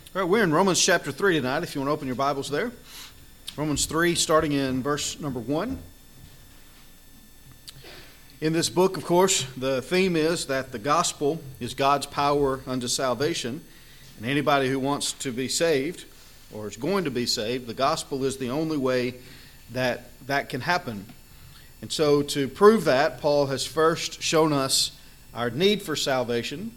All right, we're in Romans chapter 3 tonight, if you want to open your Bibles there. Romans 3, starting in verse number 1. In this book, of course, the theme is that the gospel is God's power unto salvation. And anybody who wants to be saved, or is going to be saved, the gospel is the only way that can happen. And so to prove that, Paul has first shown us our need for salvation,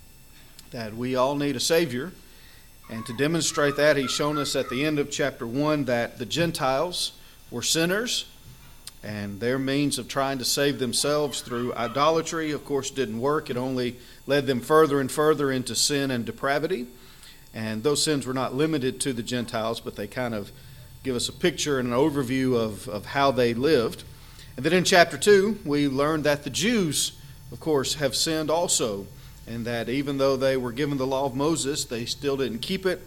that we all need a Savior. And to demonstrate that, he's shown us at the end of chapter 1 that the Gentiles were sinners, and their means of trying to save themselves through idolatry, of course, didn't work. It only led them further and further into sin and depravity. And those sins were not limited to the Gentiles, but they kind of give us a picture and an overview of how they lived. And then in chapter 2, we learned that the Jews, of course, have sinned also, and that even though they were given the law of Moses, they still didn't keep it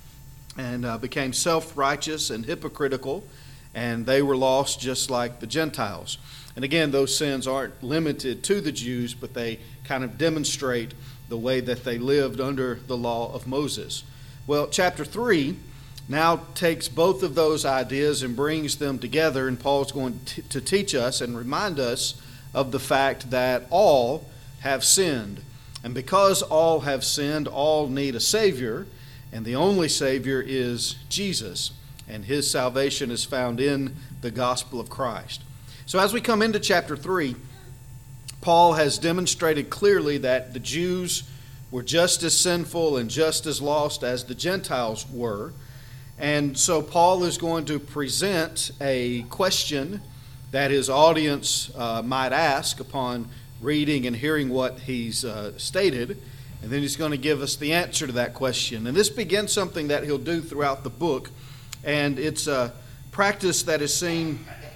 and became self-righteous and hypocritical, and they were lost just like the Gentiles. And again, those sins aren't limited to the Jews, but they kind of demonstrate the way that they lived under the law of Moses. Well, chapter 3 now takes both of those ideas and brings them together, and Paul's going to teach us and remind us of the fact that all have sinned. And because all have sinned, all need a Savior, and the only Savior is Jesus, and His salvation is found in the gospel of Christ. So as we come into chapter 3, Paul has demonstrated clearly that the Jews were just as sinful and just as lost as the Gentiles were. And so Paul is going to present a question that his audience might ask upon reading and hearing what he's stated, and then he's going to give us the answer to that question. And this begins something that he'll do throughout the book, and it's a practice that is seen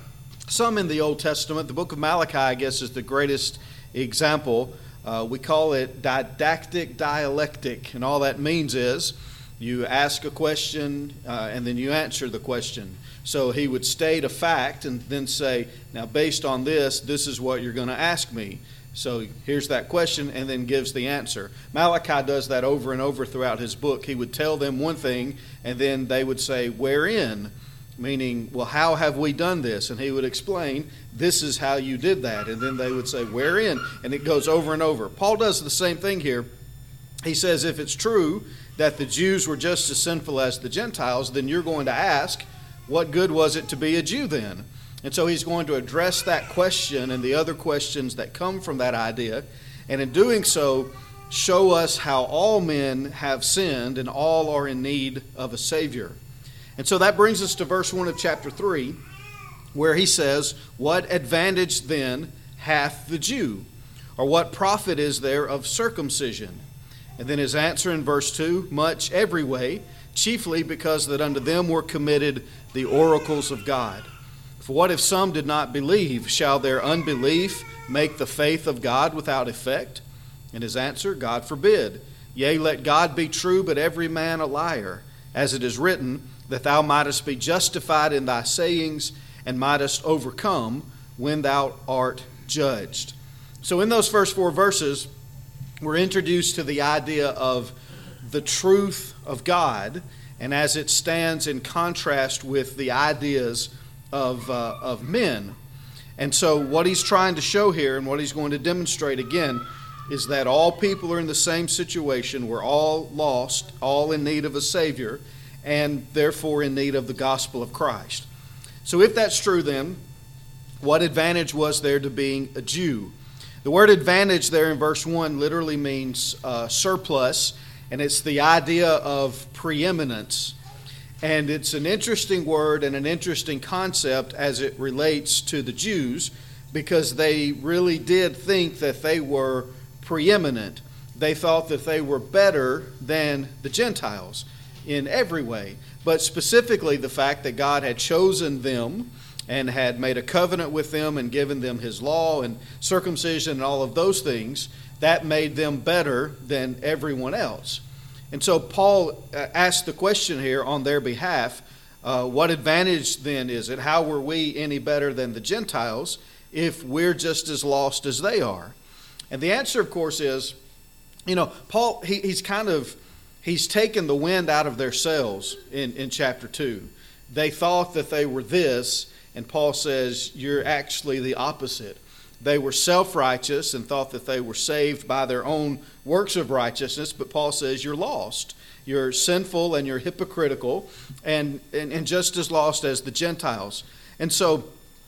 some in the Old Testament. The book of Malachi, I guess, is the greatest example. We call it didactic dialectic, and all that means is you ask a question and then you answer the question. So he would state a fact and then say, now based on this is what you're going to ask me. So here's that question, and then gives the answer. Malachi does that over and over throughout his book. He would tell them one thing, and then they would say, wherein? Meaning, well, how have we done this? And he would explain, this is how you did that. And then they would say, wherein? And it goes over and over. Paul does the same thing here. He says, if it's true that the Jews were just as sinful as the Gentiles, then you're going to ask, what good was it to be a Jew then? And so he's going to address that question and the other questions that come from that idea, and in doing so, show us how all men have sinned and all are in need of a Savior. And so that brings us to verse 1 of chapter 3, where he says, what advantage then hath the Jew? Or what profit is there of circumcision? And then his answer in verse 2, much every way, chiefly because that unto them were committed the oracles of God. For what if some did not believe? Shall their unbelief make the faith of God without effect? And his answer, God forbid. Yea, let God be true, but every man a liar. As it is written, that thou mightest be justified in thy sayings, and mightest overcome when thou art judged. So in those first 4 verses, we're introduced to the idea of the truth of God, and as it stands in contrast with the ideas of men. And so what he's trying to show here, and what he's going to demonstrate again, is that all people are in the same situation. We're all lost, all in need of a Savior, and therefore in need of the gospel of Christ. So if that's true, then what advantage was there to being a Jew? The word advantage there in verse 1 literally means surplus, and it's the idea of preeminence. And it's an interesting word and an interesting concept as it relates to the Jews, because they really did think that they were preeminent. They thought that they were better than the Gentiles in every way, but specifically the fact that God had chosen them and had made a covenant with them and given them His law and circumcision and all of those things, that made them better than everyone else. And so Paul asked the question here on their behalf, what advantage then is it? How were we any better than the Gentiles if we're just as lost as they are? And the answer, of course, is, Paul, he's he's taken the wind out of their sails in chapter 2. They thought that they were this, and Paul says you're actually the opposite. They were self-righteous and thought that they were saved by their own works of righteousness, but Paul says you're lost. You're sinful and you're hypocritical and just as lost as the Gentiles. And so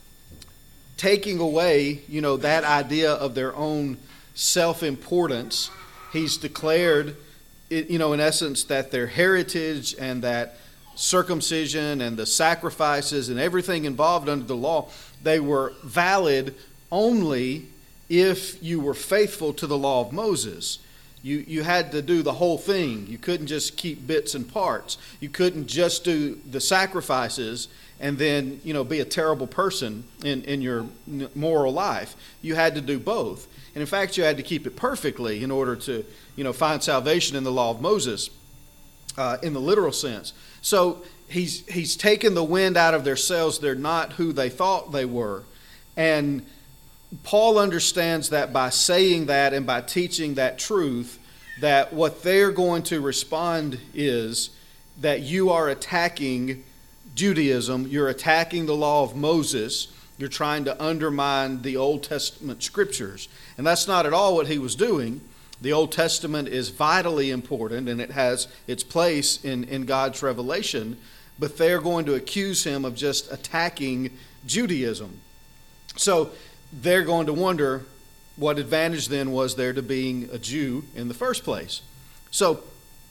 taking away, that idea of their own self-importance, he's declared, in essence, that their heritage and that circumcision and the sacrifices and everything involved under the law, they were valid only if you were faithful to the law of Moses. You had to do the whole thing. You couldn't just keep bits and parts. You couldn't just do the sacrifices and then, be a terrible person in your moral life. You had to do both. And in fact, you had to keep it perfectly in order to, find salvation in the law of Moses, in the literal sense. So he's taken the wind out of their sails. They're not who they thought they were. And Paul understands that by saying that and by teaching that truth, that what they're going to respond is that you are attacking Judaism, you're attacking the law of Moses, you're trying to undermine the Old Testament scriptures. And that's not at all what he was doing. The Old Testament is vitally important and it has its place in God's revelation, but they're going to accuse him of just attacking Judaism. So they're going to wonder what advantage then was there to being a Jew in the first place. So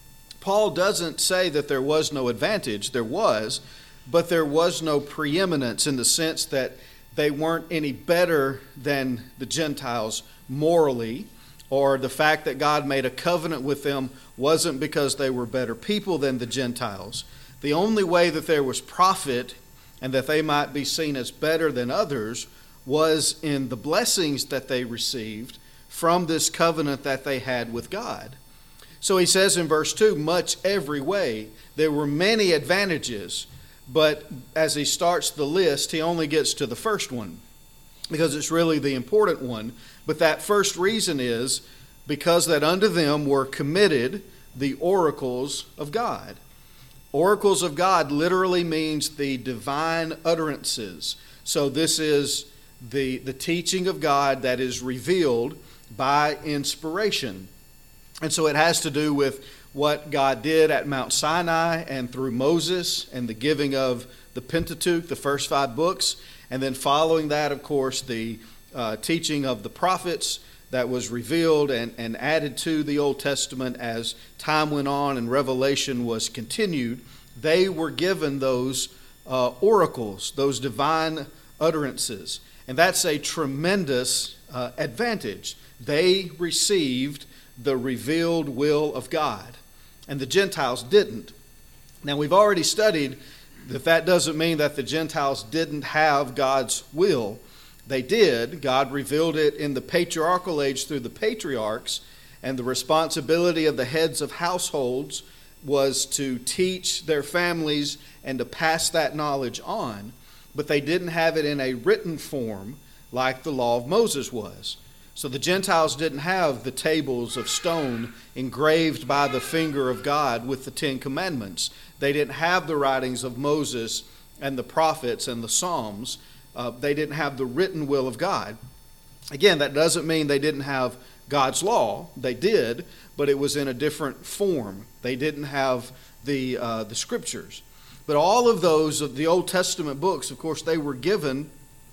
Paul doesn't say that there was no advantage. There was, but there was no preeminence in the sense that they weren't any better than the Gentiles morally, or the fact that God made a covenant with them wasn't because they were better people than the Gentiles. The only way that there was profit and that they might be seen as better than others was in the blessings that they received from this covenant that they had with God. So he says in verse 2, much every way. There were many advantages, but as he starts the list, he only gets to the first one because it's really the important one. But that first reason is because that unto them were committed the oracles of God. Oracles of God literally means the divine utterances. So this is the teaching of God that is revealed by inspiration. And so it has to do with what God did at Mount Sinai and through Moses and the giving of the Pentateuch, the first 5 books, and then following that, of course, the teaching of the prophets that was revealed and added to the Old Testament as time went on and revelation was continued. They were given those oracles, those divine utterances. And that's a tremendous advantage. They received the revealed will of God, and the Gentiles didn't. Now, we've already studied that doesn't mean that the Gentiles didn't have God's will. They did. God revealed it in the patriarchal age through the patriarchs, and the responsibility of the heads of households was to teach their families and to pass that knowledge on. But they didn't have it in a written form like the law of Moses was. So the Gentiles didn't have the tables of stone engraved by the finger of God with the 10 Commandments. They didn't have the writings of Moses and the prophets and the Psalms. They didn't have the written will of God. Again, that doesn't mean they didn't have God's law. They did, but it was in a different form. They didn't have the scriptures. But all of those, of the Old Testament books, of course, they were given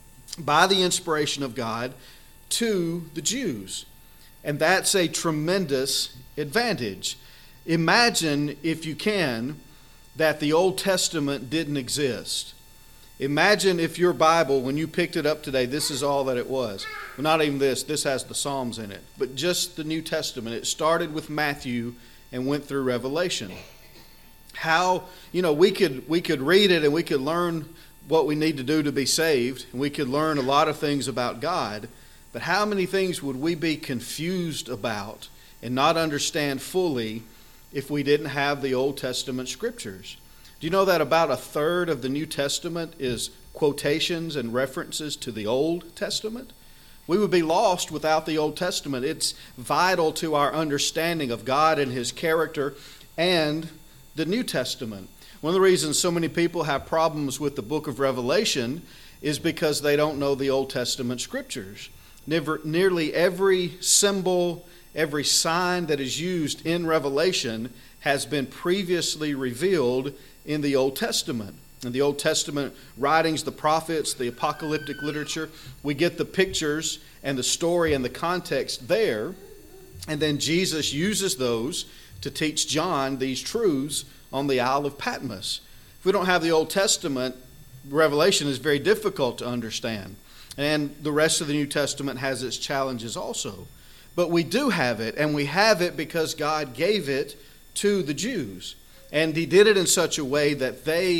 by the inspiration of God to the Jews. And that's a tremendous advantage. Imagine, if you can, that the Old Testament didn't exist. Imagine if your Bible, when you picked it up today, this is all that it was. Well, not even this has the Psalms in it, but just the New Testament. It started with Matthew and went through Revelation. How, we could read it and we could learn what we need to do to be saved, and we could learn a lot of things about God, but how many things would we be confused about and not understand fully if we didn't have the Old Testament scriptures? Do you know that about a third of the New Testament is quotations and references to the Old Testament? We would be lost without the Old Testament. It's vital to our understanding of God and His character. and the New Testament. One of the reasons so many people have problems with the book of Revelation is because they don't know the Old Testament scriptures. Nearly every symbol, every sign that is used in Revelation has been previously revealed in the Old Testament. In the Old Testament writings, the prophets, the apocalyptic literature, we get the pictures and the story and the context there, and then Jesus uses those to teach John these truths on the Isle of Patmos. If we don't have the Old Testament, Revelation is very difficult to understand. And the rest of the New Testament has its challenges also. But we do have it, and we have it because God gave it to the Jews. And He did it in such a way that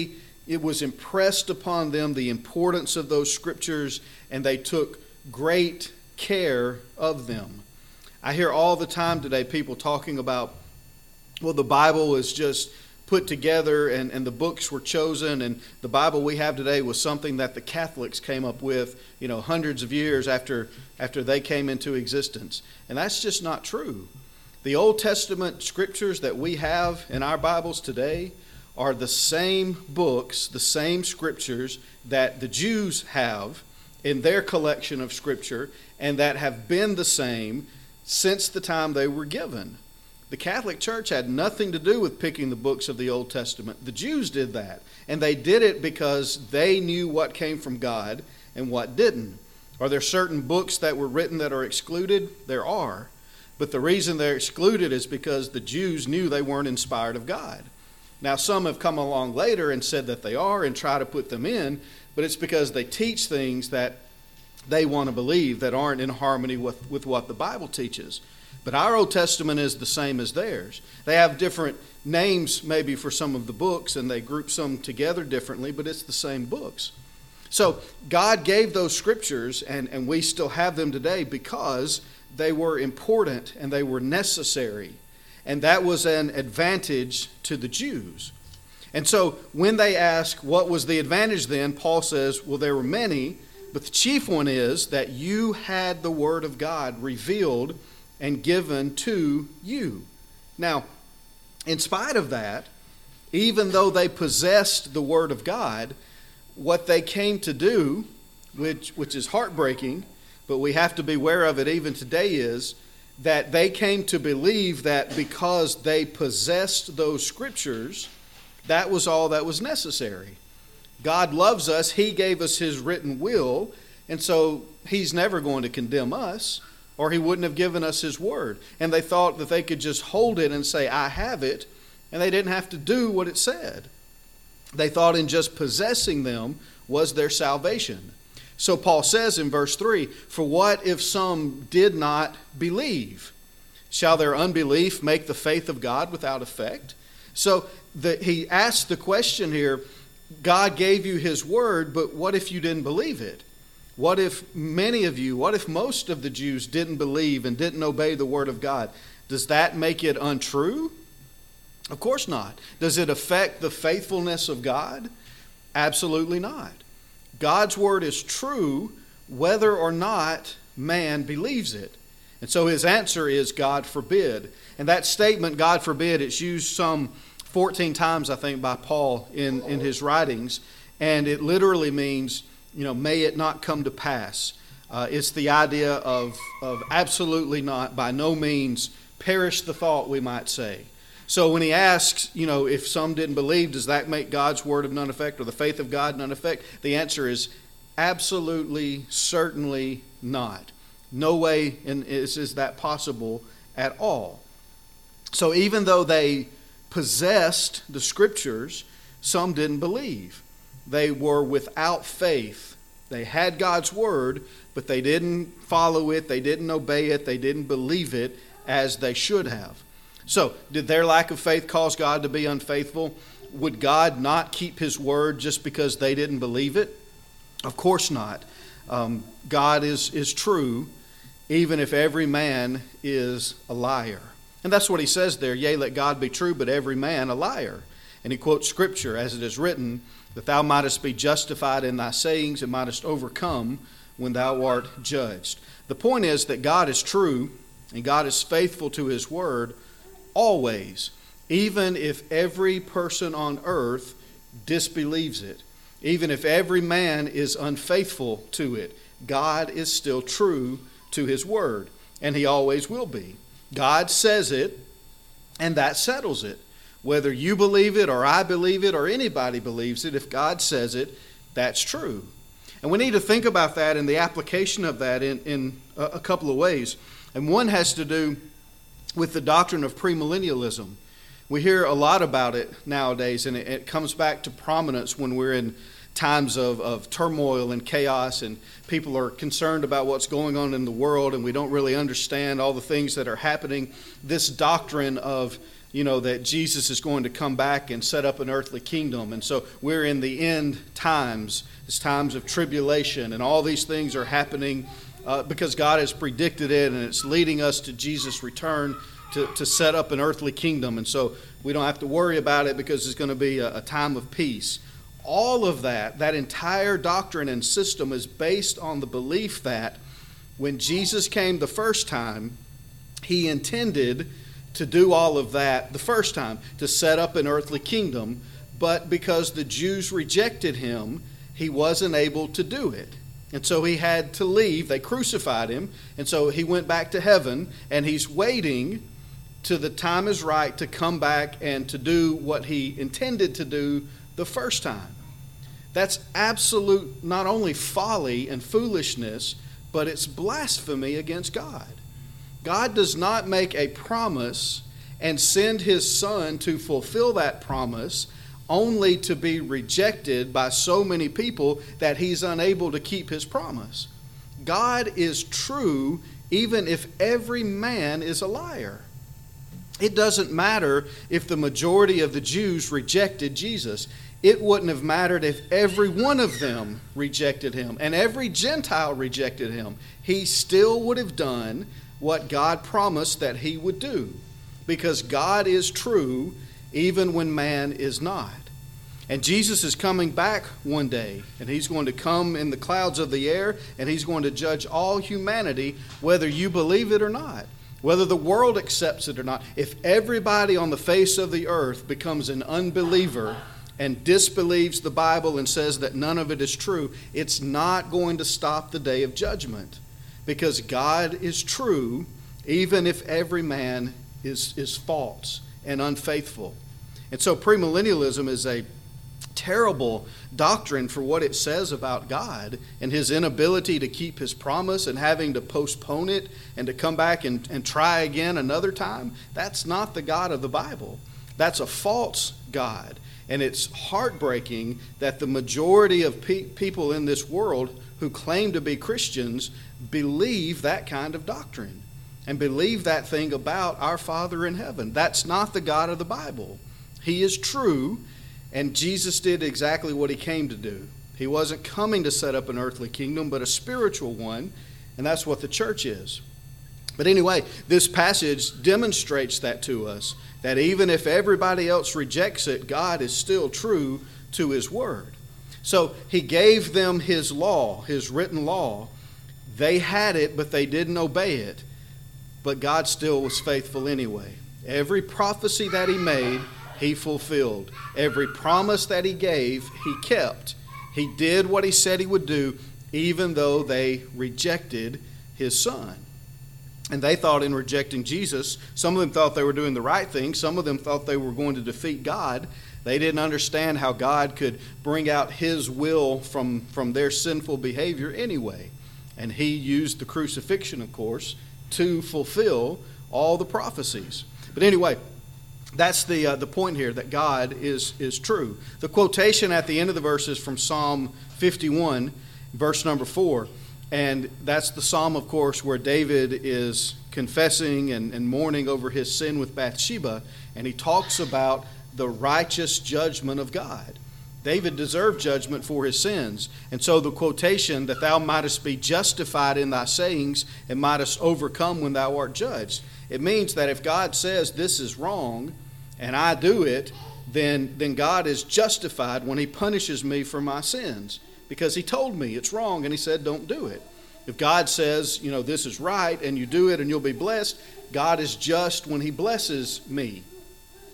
it was impressed upon them the importance of those scriptures, and they took great care of them. I hear all the time today people talking about, well, the Bible is just put together and the books were chosen, and the Bible we have today was something that the Catholics came up with, hundreds of years after they came into existence. And that's just not true. The Old Testament scriptures that we have in our Bibles today are the same books, the same scriptures that the Jews have in their collection of scripture, and that have been the same since the time they were given. The Catholic Church had nothing to do with picking the books of the Old Testament. The Jews did that, and they did it because they knew what came from God and what didn't. Are there certain books that were written that are excluded? There are. But the reason they're excluded is because the Jews knew they weren't inspired of God. Now, some have come along later and said that they are and try to put them in, but it's because they teach things that they want to believe that aren't in harmony with what the Bible teaches. But our Old Testament is the same as theirs. They have different names maybe for some of the books, and they group some together differently, but it's the same books. So God gave those scriptures, and we still have them today because they were important and they were necessary. And that was an advantage to the Jews. And so when they ask what was the advantage then, Paul says, well, there were many, but the chief one is that you had the Word of God revealed and given to you. Now, in spite of that, even though they possessed the Word of God, what they came to do, which is heartbreaking, but we have to be aware of it even today, is that they came to believe that because they possessed those scriptures, that was all that was necessary. God loves us. He gave us His written will, and so He's never going to condemn us, or He wouldn't have given us His word. And they thought that they could just hold it and say, I have it, and they didn't have to do what it said. They thought in just possessing them was their salvation. So Paul says in verse 3, for what if some did not believe? Shall their unbelief make the faith of God without effect? So he asks the question here, God gave you His word, but what if you didn't believe it? What if most of the Jews didn't believe and didn't obey the word of God? Does that make it untrue? Of course not. Does it affect the faithfulness of God? Absolutely not. God's word is true whether or not man believes it. And so his answer is, God forbid. And that statement, God forbid, it's used some 14 times, I think, by Paul in his writings. And it literally means, may it not come to pass. It's the idea of absolutely not, by no means, perish the thought, we might say. So when he asks, if some didn't believe, does that make God's word of none effect or the faith of God none effect? The answer is absolutely, certainly not. No way is that possible at all. So even though they possessed the scriptures, some didn't believe. They were without faith. They had God's word, but they didn't follow it, they didn't obey it, they didn't believe it as they should have. So, did their lack of faith cause God to be unfaithful? Would God not keep His word just because they didn't believe it? Of course not. God is true, even if every man is a liar. And that's what he says there, yea, let God be true, but every man a liar. And he quotes Scripture, as it is written, that thou mightest be justified in thy sayings and mightest overcome when thou art judged. The point is that God is true and God is faithful to His word always. even if every person on earth disbelieves it, even if every man is unfaithful to it, God is still true to his word, and he always will be. God says it, and that settles it. Whether you believe it or I believe it or anybody believes it, if God says it, that's true. And we need to think about that and the application of that in a couple of ways. And one has to do with the doctrine of premillennialism. We hear a lot about it nowadays, and it comes back to prominence when we're in times of turmoil and chaos, and people are concerned about what's going on in the world, and we don't really understand all the things that are happening. This doctrine of, that Jesus is going to come back and set up an earthly kingdom. And so we're in the end times. It's times of tribulation, and all these things are happening because God has predicted it, and it's leading us to Jesus' return to set up an earthly kingdom. And so we don't have to worry about it because it's going to be a time of peace. All of that entire doctrine and system is based on the belief that when Jesus came the first time, he intended to do all of that the first time, to set up an earthly kingdom, but because the Jews rejected him, he wasn't able to do it. And so he had to leave. They crucified him, and so he went back to heaven, and he's waiting till the time is right to come back and to do what he intended to do the first time. That's absolute not only folly and foolishness, but it's blasphemy against God. God does not make a promise and send his Son to fulfill that promise only to be rejected by so many people that he's unable to keep his promise. God is true even if every man is a liar. It doesn't matter if the majority of the Jews rejected Jesus. It wouldn't have mattered if every one of them rejected him and every Gentile rejected him. He still would have done what God promised that he would do, because God is true even when man is not. And Jesus is coming back one day, and he's going to come in the clouds of the air, and he's going to judge all humanity, whether you believe it or not, whether the world accepts it or not. If everybody on the face of the earth becomes an unbeliever and disbelieves the Bible and says that none of it is true, it's not going to stop the day of judgment, because God is true even if every man is false and unfaithful. And so premillennialism is a terrible doctrine for what it says about God and his inability to keep his promise and having to postpone it and to come back and try again another time. That's not the God of the Bible. That's a false God. And it's heartbreaking that the majority of people in this world who claim to be Christians believe that kind of doctrine and believe that thing about our Father in heaven. That's not the God of the Bible. He is true, and Jesus did exactly what he came to do. He wasn't coming to set up an earthly kingdom, but a spiritual one, and that's what the church is. But anyway, this passage demonstrates that to us, that even if everybody else rejects it, God is still true to his word. So he gave them his law, his written law. They had it, but they didn't obey it. But God still was faithful anyway. Every prophecy that he made, he fulfilled. Every promise that he gave, he kept. He did what he said he would do, even though they rejected his Son. And they thought in rejecting Jesus, some of them thought they were doing the right thing. Some of them thought they were going to defeat God. They didn't understand how God could bring out his will from their sinful behavior anyway. And he used the crucifixion, of course, to fulfill all the prophecies. But anyway, that's the point here, that God is true. The quotation at the end of the verse is from Psalm 51, verse number 4. And that's the psalm, of course, where David is confessing and mourning over his sin with Bathsheba. And he talks about the righteous judgment of God. David deserved judgment for his sins. And so the quotation, that thou mightest be justified in thy sayings and mightest overcome when thou art judged. It means that if God says this is wrong and I do it, then God is justified when he punishes me for my sins, because he told me it's wrong and he said don't do it. If God says, this is right and you do it and you'll be blessed, God is just when he blesses me.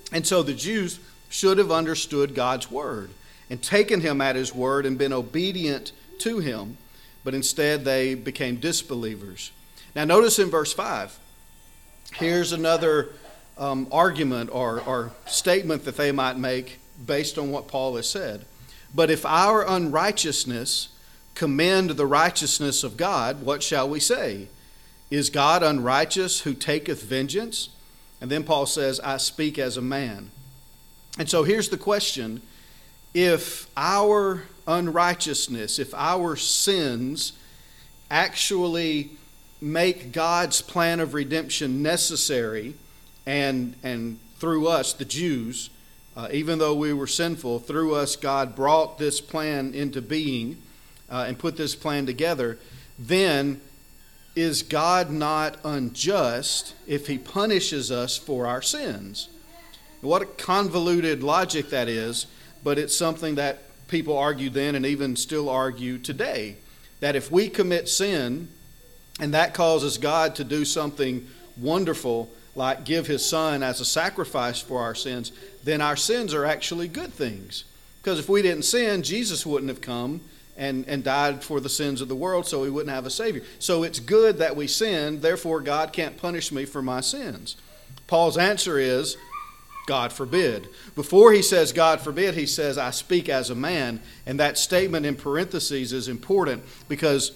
And so the Jews should have understood God's word and taken him at his word and been obedient to him, but instead they became disbelievers. Now notice in verse 5, here's another argument or statement that they might make based on what Paul has said. But if our unrighteousness commend the righteousness of God, what shall we say? Is God unrighteous who taketh vengeance? And then Paul says, I speak as a man. And so here's the question. If our unrighteousness, if our sins actually make God's plan of redemption necessary, and through us, the Jews, even though we were sinful, through us God brought this plan into being and put this plan together, then is God not unjust if he punishes us for our sins? What a convoluted logic that is, but it's something that people argued then and even still argue today. That if we commit sin and that causes God to do something wonderful, like give his son as a sacrifice for our sins, then our sins are actually good things. Because if we didn't sin, Jesus wouldn't have come and died for the sins of the world, so we wouldn't have a Savior. So it's good that we sinned, therefore God can't punish me for my sins. Paul's answer is, God forbid. Before he says God forbid, he says, I speak as a man. And that statement in parentheses is important because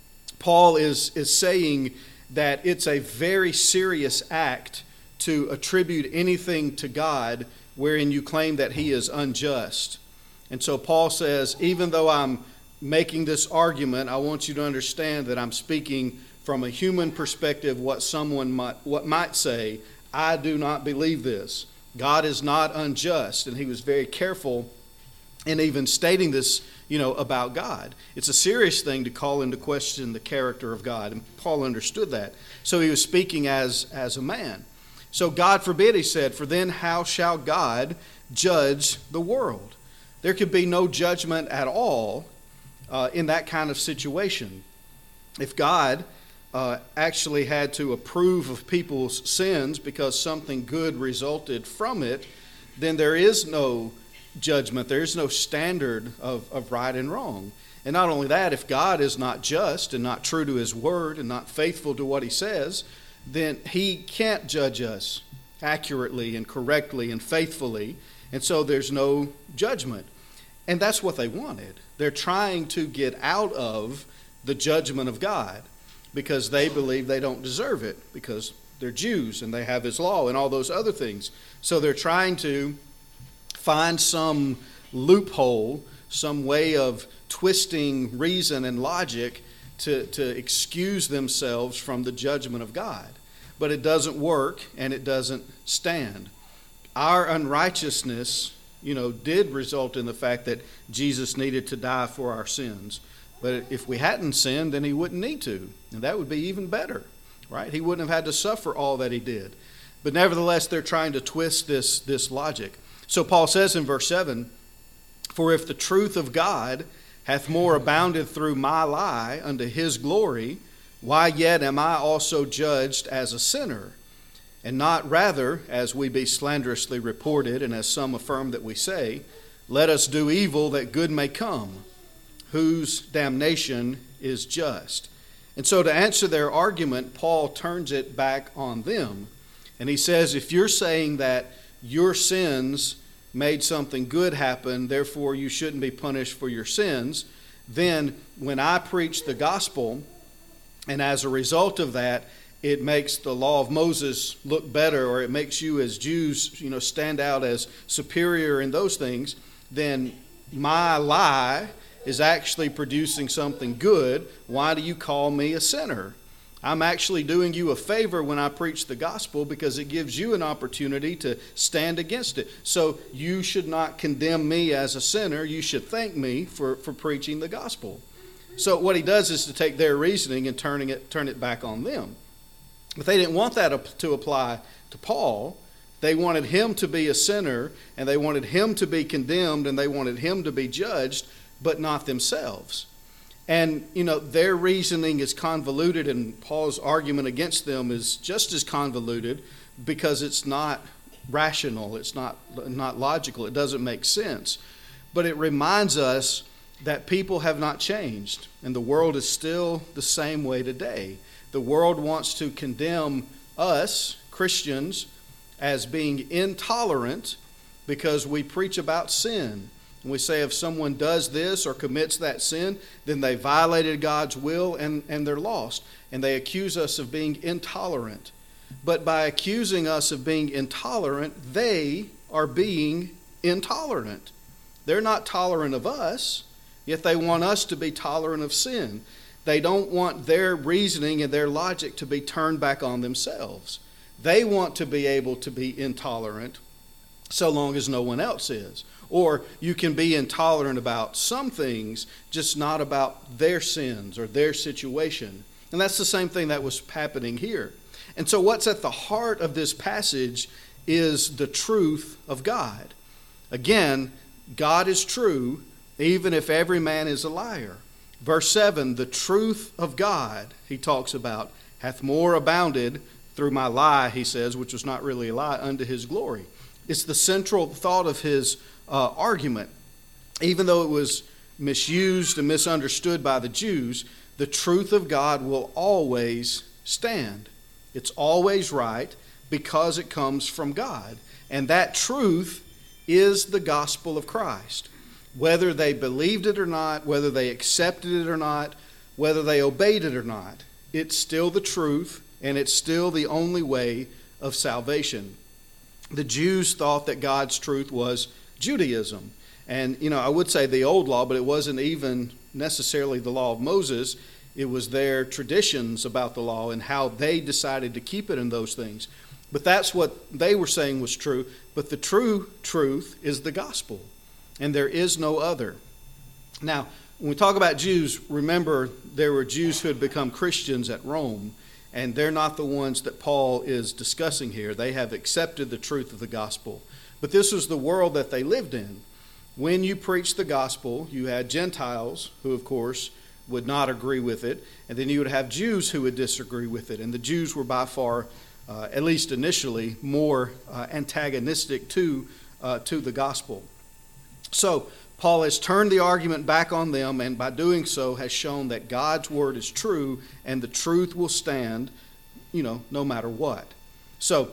Paul is saying that it's a very serious act to attribute anything to God wherein you claim that he is unjust. And so Paul says, even though I'm making this argument, I want you to understand that I'm speaking from a human perspective, what someone might say. I do not believe this. God is not unjust. And he was very careful in even stating this, about God. It's a serious thing to call into question the character of God. And Paul understood that. So he was speaking as a man. So God forbid, he said, for then how shall God judge the world? There could be no judgment at all in that kind of situation. If God actually had to approve of people's sins because something good resulted from it, then there is no judgment. There is no standard of right and wrong. And not only that, if God is not just and not true to his word and not faithful to what he says, then he can't judge us accurately and correctly and faithfully. And so there's no judgment. And that's what they wanted. They're trying to get out of the judgment of God because they believe they don't deserve it because they're Jews and they have his law and all those other things. So they're trying to find some loophole, some way of twisting reason and logic to excuse themselves from the judgment of God. But it doesn't work and it doesn't stand. Our unrighteousness, did result in the fact that Jesus needed to die for our sins. But if we hadn't sinned, then he wouldn't need to. And that would be even better, right? He wouldn't have had to suffer all that he did. But nevertheless, they're trying to twist this logic. So Paul says in verse 7, for if the truth of God hath more abounded through my lie unto his glory, why yet am I also judged as a sinner? And not rather, as we be slanderously reported, and as some affirm that we say, let us do evil that good may come, whose damnation is just. And so to answer their argument, Paul turns it back on them. And he says, if you're saying that your sins made something good happen, therefore you shouldn't be punished for your sins, then when I preach the gospel, and as a result of that, it makes the law of Moses look better, or it makes you as Jews, stand out as superior in those things, then my lie is actually producing something good. Why do you call me a sinner? I'm actually doing you a favor when I preach the gospel because it gives you an opportunity to stand against it. So you should not condemn me as a sinner. You should thank me for preaching the gospel. So what he does is to take their reasoning and turn it back on them. But they didn't want that to apply to Paul. They wanted him to be a sinner, and they wanted him to be condemned, and they wanted him to be judged, but not themselves. And, their reasoning is convoluted, and Paul's argument against them is just as convoluted because it's not rational. It's not logical. It doesn't make sense. But it reminds us that people have not changed, and the world is still the same way today. The world wants to condemn us, Christians, as being intolerant because we preach about sin. And we say if someone does this or commits that sin, then they violated God's will and they're lost. And they accuse us of being intolerant. But by accusing us of being intolerant, they are being intolerant. They're not tolerant of us, yet they want us to be tolerant of sin. They don't want their reasoning and their logic to be turned back on themselves. They want to be able to be intolerant so long as no one else is. Or you can be intolerant about some things, just not about their sins or their situation. And that's the same thing that was happening here. And so what's at the heart of this passage is the truth of God. Again, God is true, even if every man is a liar. Verse 7, the truth of God, he talks about, hath more abounded through my lie, he says, which was not really a lie, unto his glory. It's the central thought of his argument. Even though it was misused and misunderstood by the Jews, the truth of God will always stand. It's always right because it comes from God. And that truth is the gospel of Christ. Whether they believed it or not, whether they accepted it or not, whether they obeyed it or not, it's still the truth, and it's still the only way of salvation. The Jews thought that God's truth was Judaism. And, I would say the old law, but it wasn't even necessarily the law of Moses. It was their traditions about the law and how they decided to keep it in those things. But that's what they were saying was true. But the true truth is the gospel, and there is no other. Now, when we talk about Jews, remember there were Jews who had become Christians at Rome, and they're not the ones that Paul is discussing here. They have accepted the truth of the gospel. But this was the world that they lived in. When you preached the gospel, you had Gentiles who, of course, would not agree with it, and then you would have Jews who would disagree with it. And the Jews were by far, at least initially, more antagonistic to the gospel. So Paul has turned the argument back on them, and by doing so has shown that God's word is true and the truth will stand, no matter what. So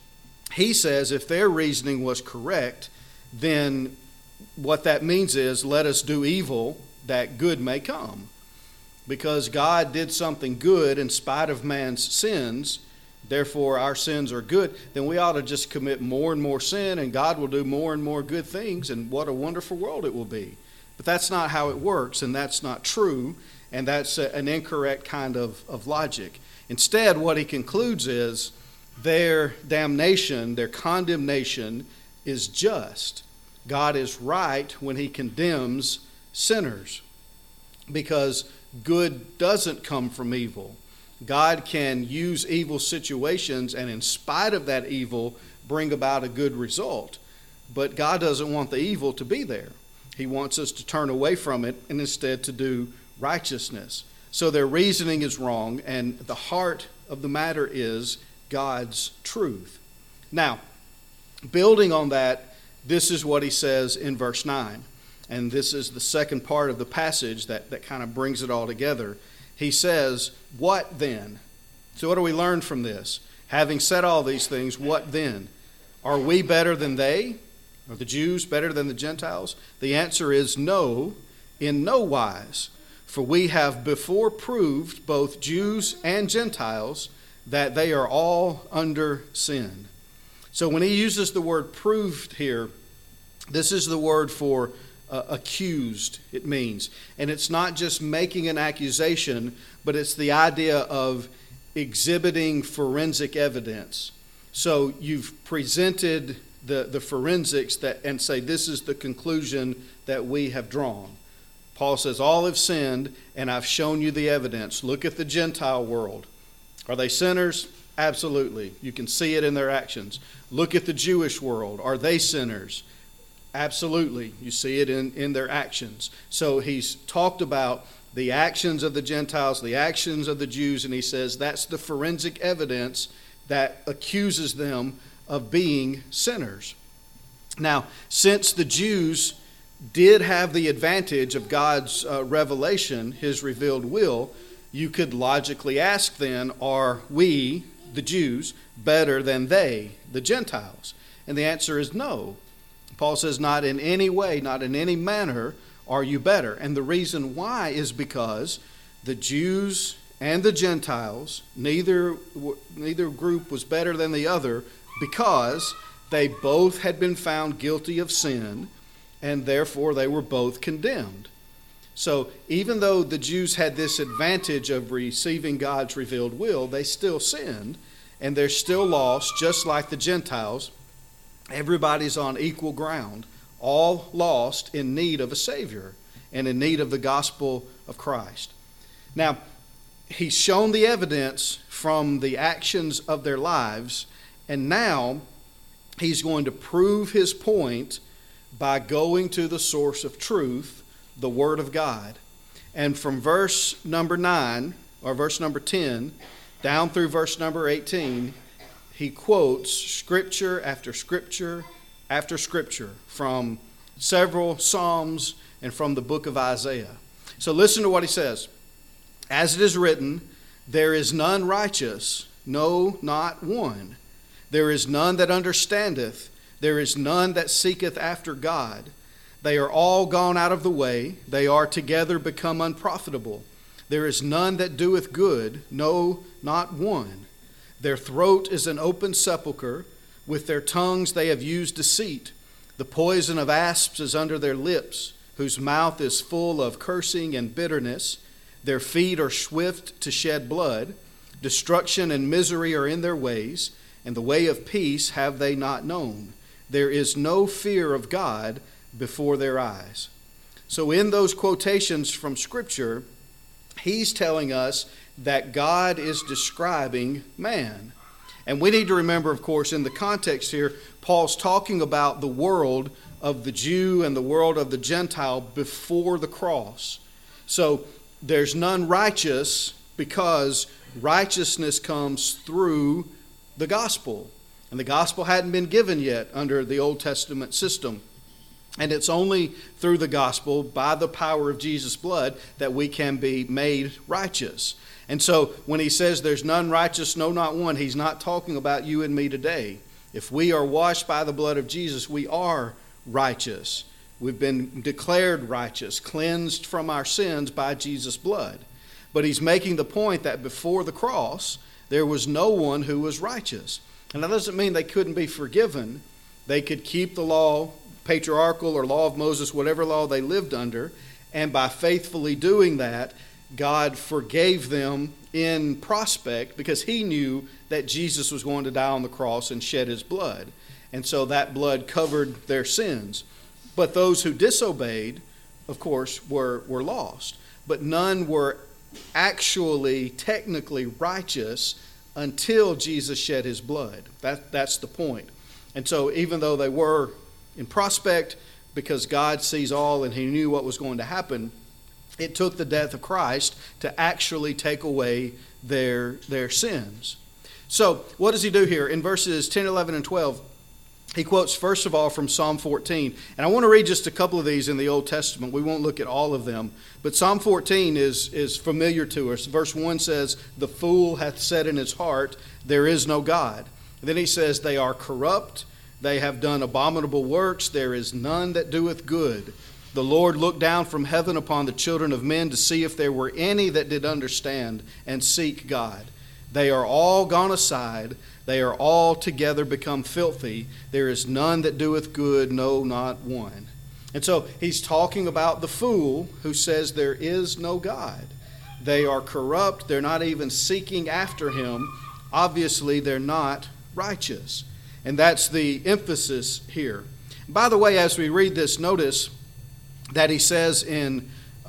he says if their reasoning was correct, then what that means is let us do evil that good may come. Because God did something good in spite of man's sins, therefore our sins are good, then we ought to just commit more and more sin and God will do more and more good things, and what a wonderful world it will be. But that's not how it works, and that's not true, and that's an incorrect kind of logic. Instead, what he concludes is their damnation, their condemnation is just. God is right when he condemns sinners because good doesn't come from evil. God can use evil situations and in spite of that evil bring about a good result. But God doesn't want the evil to be there. He wants us to turn away from it and instead to do righteousness. So their reasoning is wrong, and the heart of the matter is God's truth. Now, building on that, this is what he says in verse 9. And this is the second part of the passage that kind of brings it all together. He says, what then? So what do we learn from this? Having said all these things, what then? Are we better than they? Are the Jews better than the Gentiles? The answer is no, in no wise. For we have before proved, both Jews and Gentiles, that they are all under sin. So when he uses the word proved here, this is the word for accused, it means. And it's not just making an accusation, but it's the idea of exhibiting forensic evidence. So you've presented the forensics and say this is the conclusion that we have drawn. Paul says all have sinned, and I've shown you the evidence. Look at the Gentile world. Are they sinners? Absolutely. You can see it in their actions. Look at the Jewish world. Are they sinners? Absolutely. You see it in their actions. So he's talked about the actions of the Gentiles, the actions of the Jews, and he says that's the forensic evidence that accuses them of being sinners. Now, since the Jews did have the advantage of God's revelation, his revealed will, you could logically ask then, are we, the Jews, better than they, the Gentiles? And the answer is no. Paul says, not in any way, not in any manner are you better. And the reason why is because the Jews and the Gentiles, neither group was better than the other, because they both had been found guilty of sin, and therefore they were both condemned. So even though the Jews had this advantage of receiving God's revealed will, they still sinned, and they're still lost, just like the Gentiles. Everybody's on equal ground, all lost, in need of a Savior and in need of the gospel of Christ. Now, he's shown the evidence from the actions of their lives, and now he's going to prove his point by going to the source of truth, the Word of God. And from verse number 9, or verse number 10, down through verse number 18, he quotes scripture after scripture after scripture from several Psalms and from the book of Isaiah. So listen to what he says. As it is written, there is none righteous, no, not one. There is none that understandeth. There is none that seeketh after God. They are all gone out of the way. They are together become unprofitable. There is none that doeth good, no, not one. Their throat is an open sepulchre. With their tongues they have used deceit. The poison of asps is under their lips, whose mouth is full of cursing and bitterness. Their feet are swift to shed blood. Destruction and misery are in their ways, and the way of peace have they not known. There is no fear of God before their eyes. So in those quotations from Scripture, he's telling us that God is describing man. And we need to remember, of course, in the context here, Paul's talking about the world of the Jew and the world of the Gentile before the cross. So there's none righteous because righteousness comes through the gospel. And the gospel hadn't been given yet under the Old Testament system. And it's only through the gospel, by the power of Jesus' blood, that we can be made righteous. And so when he says there's none righteous, no, not one, he's not talking about you and me today. If we are washed by the blood of Jesus, we are righteous. We've been declared righteous, cleansed from our sins by Jesus' blood. But he's making the point that before the cross, there was no one who was righteous. And that doesn't mean they couldn't be forgiven. They could keep the law, patriarchal or law of Moses, whatever law they lived under, and by faithfully doing that, God forgave them in prospect because he knew that Jesus was going to die on the cross and shed his blood. And so that blood covered their sins. But those who disobeyed, of course, were lost. But none were actually, technically righteous until Jesus shed his blood. That's the point. And so even though they were in prospect, because God sees all and he knew what was going to happen, it took the death of Christ to actually take away their sins. So what does he do here? In verses 10, 11, and 12, he quotes first of all from Psalm 14. And I want to read just a couple of these in the Old Testament. We won't look at all of them. But Psalm 14 is familiar to us. Verse 1 says, "The fool hath said in his heart, there is no God." And then he says, "They are corrupt. They have done abominable works. There is none that doeth good. The Lord looked down from heaven upon the children of men to see if there were any that did understand and seek God. They are all gone aside. They are all together become filthy. There is none that doeth good, no, not one." And so he's talking about the fool who says there is no God. They are corrupt. They're not even seeking after him. Obviously, they're not righteous. And that's the emphasis here. By the way, as we read this, notice that he says in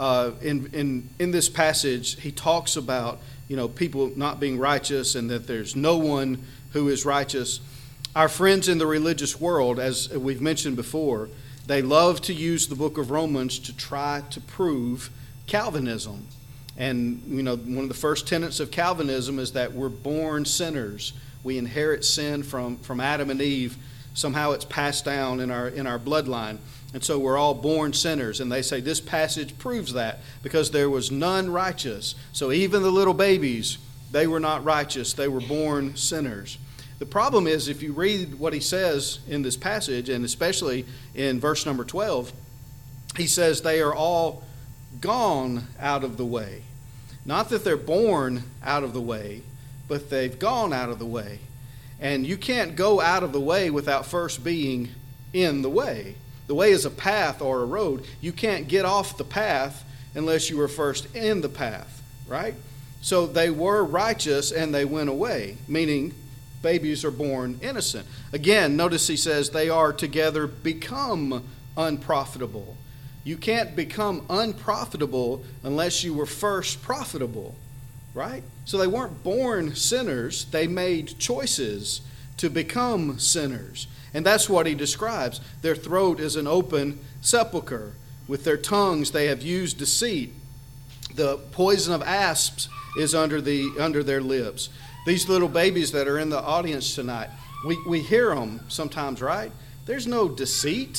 this passage, he talks about, people not being righteous and that there's no one who is righteous. Our friends in the religious world, as we've mentioned before, they love to use the book of Romans to try to prove Calvinism. And, one of the first tenets of Calvinism is that we're born sinners. We inherit sin from Adam and Eve. Somehow it's passed down in our bloodline. And so we're all born sinners. And they say this passage proves that, because there was none righteous. So even the little babies, they were not righteous. They were born sinners. The problem is, if you read what he says in this passage, and especially in verse number 12, he says they are all gone out of the way. Not that they're born out of the way, but they've gone out of the way. And you can't go out of the way without first being in the way. The way is a path or a road. You can't get off the path unless you were first in the path, right? So they were righteous and they went away, meaning babies are born innocent. Again, notice he says they are together become unprofitable. You can't become unprofitable unless you were first profitable, right? So they weren't born sinners. They made choices to become sinners. And that's what he describes. Their throat is an open sepulcher. With their tongues they have used deceit. The poison of asps is under their lips. These little babies that are in the audience tonight, we hear them sometimes, right? There's no deceit.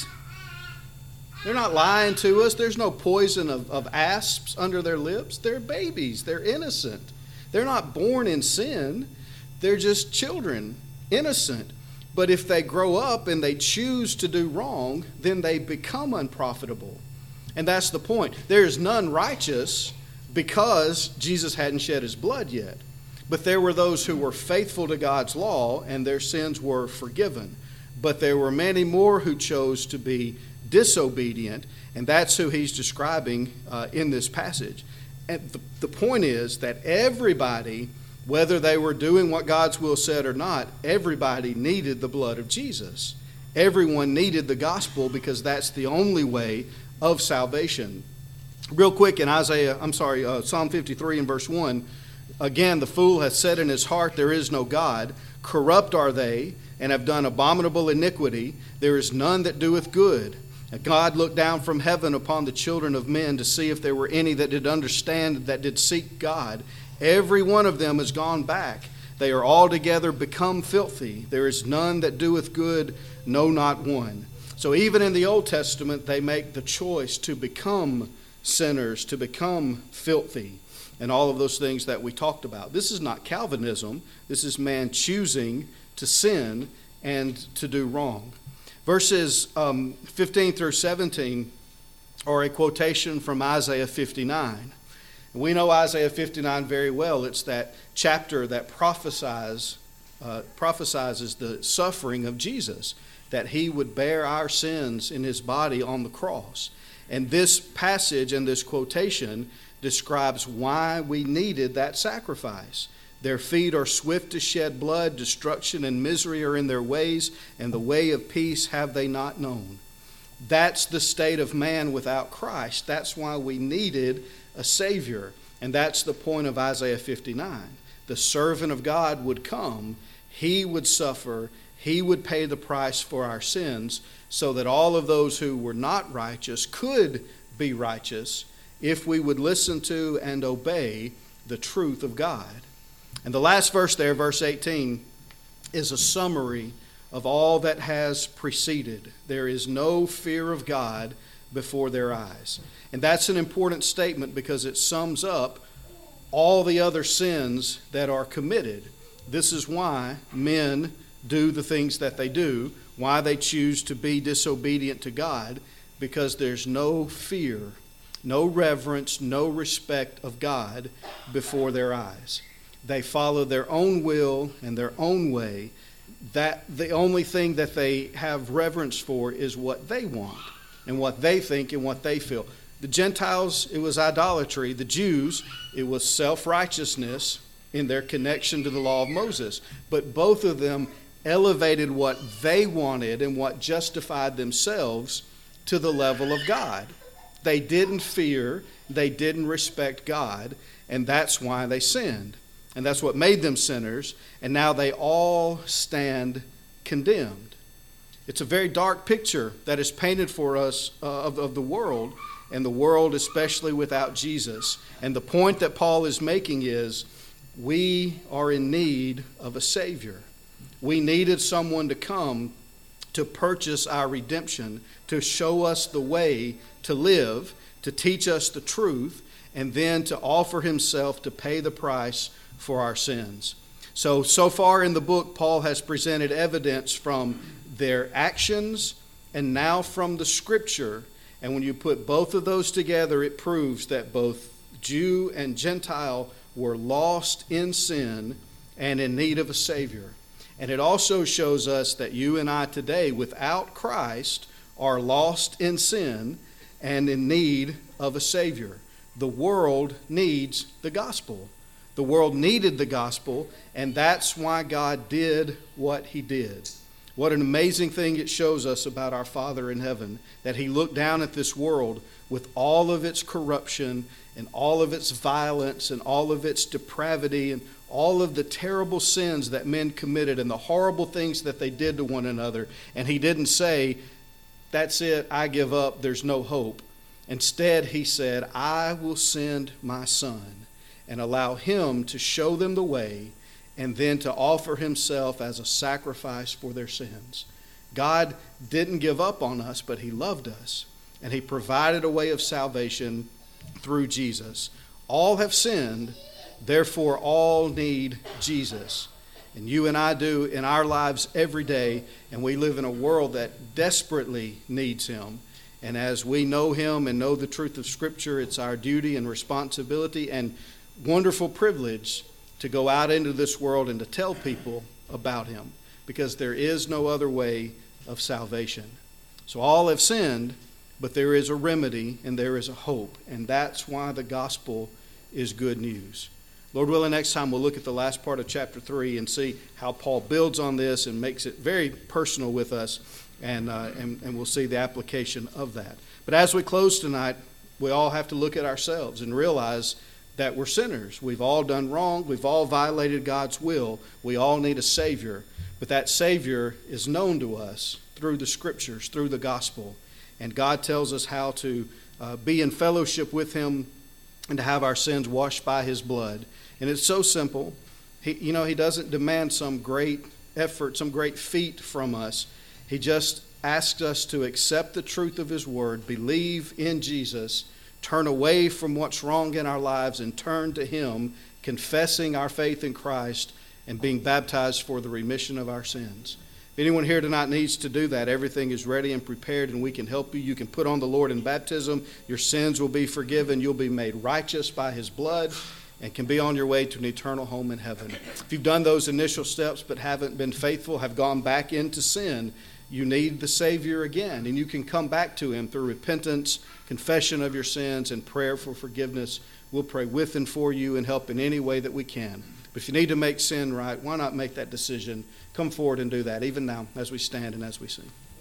They're not lying to us. There's no poison of asps under their lips. They're babies. They're innocent. They're not born in sin. They're just children, innocent. But if they grow up and they choose to do wrong, then they become unprofitable. And that's the point. There is none righteous because Jesus hadn't shed his blood yet. But there were those who were faithful to God's law and their sins were forgiven. But there were many more who chose to be disobedient, and that's who he's describing in this passage. And the point is that everybody, whether they were doing what God's will said or not, everybody needed the blood of Jesus. Everyone needed the gospel because that's the only way of salvation. Real quick in Psalm 53 and verse 1, again, the fool hath said in his heart, there is no God. Corrupt are they, and have done abominable iniquity. There is none that doeth good. And God looked down from heaven upon the children of men to see if there were any that did understand, that did seek God. Every one of them is gone back. They are altogether become filthy. There is none that doeth good, no, not one. So even in the Old Testament, they make the choice to become sinners, to become filthy, and all of those things that we talked about. This is not Calvinism. This is man choosing to sin and to do wrong. Verses 15 through 17 are a quotation from Isaiah 59. We know Isaiah 59 very well. It's that chapter that prophesies the suffering of Jesus, that he would bear our sins in his body on the cross. And this passage and this quotation describes why we needed that sacrifice. Their feet are swift to shed blood, destruction and misery are in their ways, and the way of peace have they not known. That's the state of man without Christ. That's why we needed a Savior. And that's the point of Isaiah 59. The servant of God would come, he would suffer, he would pay the price for our sins, so that all of those who were not righteous could be righteous if we would listen to and obey the truth of God. And the last verse there, verse 18, is a summary of all that has preceded. There is no fear of God before their eyes. And that's an important statement because it sums up all the other sins that are committed. This is why men do the things that they do, why they choose to be disobedient to God, because there's no fear, no reverence, no respect of God before their eyes. They follow their own will and their own way. That the only thing that they have reverence for is what they want and what they think and what they feel. The Gentiles, it was idolatry. The Jews, it was self-righteousness in their connection to the law of Moses. But both of them elevated what they wanted and what justified themselves to the level of God. They didn't fear, they didn't respect God, and that's why they sinned. And that's what made them sinners, and now they all stand condemned. It's a very dark picture that is painted for us of the world, and the world especially without Jesus. And the point that Paul is making is we are in need of a Savior. We needed someone to come to purchase our redemption, to show us the way to live, to teach us the truth, and then to offer himself to pay the price for our sins. So far in the book, Paul has presented evidence from their actions and now from the Scripture. And when you put both of those together, it proves that both Jew and Gentile were lost in sin and in need of a Savior. And it also shows us that you and I today, without Christ, are lost in sin and in need of a Savior. The world needs the gospel. The world needed the gospel, and that's why God did what he did. What an amazing thing it shows us about our Father in heaven, that he looked down at this world with all of its corruption and all of its violence and all of its depravity and all of the terrible sins that men committed and the horrible things that they did to one another. And he didn't say, "That's it, I give up, there's no hope." Instead, he said, "I will send my Son and allow him to show them the way and then to offer himself as a sacrifice for their sins." God didn't give up on us, but he loved us, and he provided a way of salvation through Jesus. All have sinned, therefore all need Jesus. And you and I do in our lives every day, and we live in a world that desperately needs him. And as we know him and know the truth of Scripture, it's our duty and responsibility and wonderful privilege to go out into this world and to tell people about him, because there is no other way of salvation. So all have sinned, but there is a remedy and there is a hope, and that's why the gospel is good news. Lord willing, next time we'll look at the last part of chapter 3 and see how Paul builds on this and makes it very personal with us, and we'll see the application of that. But as we close tonight, we all have to look at ourselves and realize that we're sinners. We've all done wrong. We've all violated God's will. We all need a Savior. But that Savior is known to us through the Scriptures, through the gospel. And God tells us how to be in fellowship with him and to have our sins washed by his blood. And it's so simple. He doesn't demand some great effort, some great feat from us. He just asks us to accept the truth of his word, believe in Jesus, turn away from what's wrong in our lives and turn to him, confessing our faith in Christ and being baptized for the remission of our sins. If anyone here tonight needs to do that, everything is ready and prepared, and we can help you. You can put on the Lord in baptism. Your sins will be forgiven. You'll be made righteous by his blood and can be on your way to an eternal home in heaven. If you've done those initial steps but haven't been faithful, have gone back into sin, you need the Savior again, and you can come back to him through repentance, confession of your sins, and prayer for forgiveness. We'll pray with and for you and help in any way that we can. But if you need to make sin right, why not make that decision? Come forward and do that, even now, as we stand and as we sing.